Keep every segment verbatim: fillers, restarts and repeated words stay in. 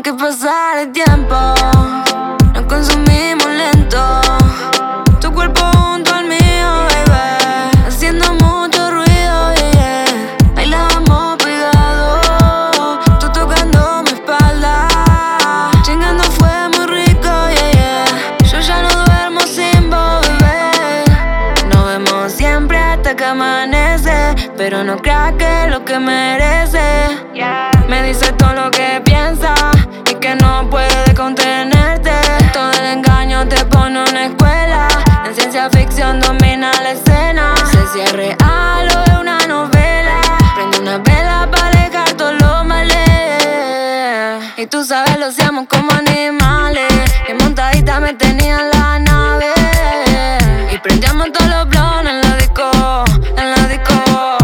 aunque pasara el tiempo, nos consumimos lento. Tu cuerpo junto al mío, baby, haciendo mucho ruido, yeah, yeah. Bailábamos pegados, tú tocando mi espalda. Chingando fue muy rico, yeah, yeah. Yo ya no duermo sin vos, bebé. Nos vemos siempre hasta que amanece, pero no creas que es lo que merece, yeah. Me dice todo lo que piensa y que no puede contenerte. Todo el engaño te pone una escuela. En ciencia ficción domina la escena. No sé si es real o es una novela. Prende una vela para alejar todos los males. Y tú sabes, lo hacíamos como animales. Que montadita me tenía en la nave. Y prendíamos todos los blones en la disco, en la disco.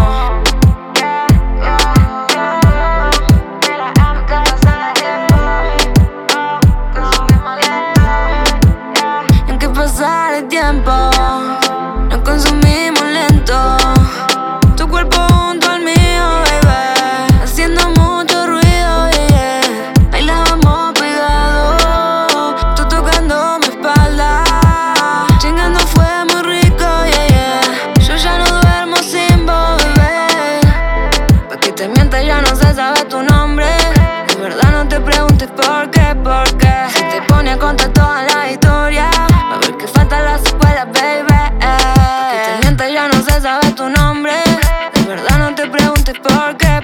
Pasar el tiempo, nos consumimos lento. Tu cuerpo junto al mío, baby, haciendo mucho ruido, yeah, yeah. Bailábamos pegados, tú tocando mi espalda. Chingando fue muy rico, yeah, yeah. Yo ya no duermo sin vos, bebé. Pa' que te mientas ya no se sabe tu nombre. De verdad no te preguntes por qué, por qué. Si te pone a contar toda la historia, a ver que falta la secuela, baby. Pa' que te mientas ya no se sabe tu nombre. De verdad no te preguntes por qué,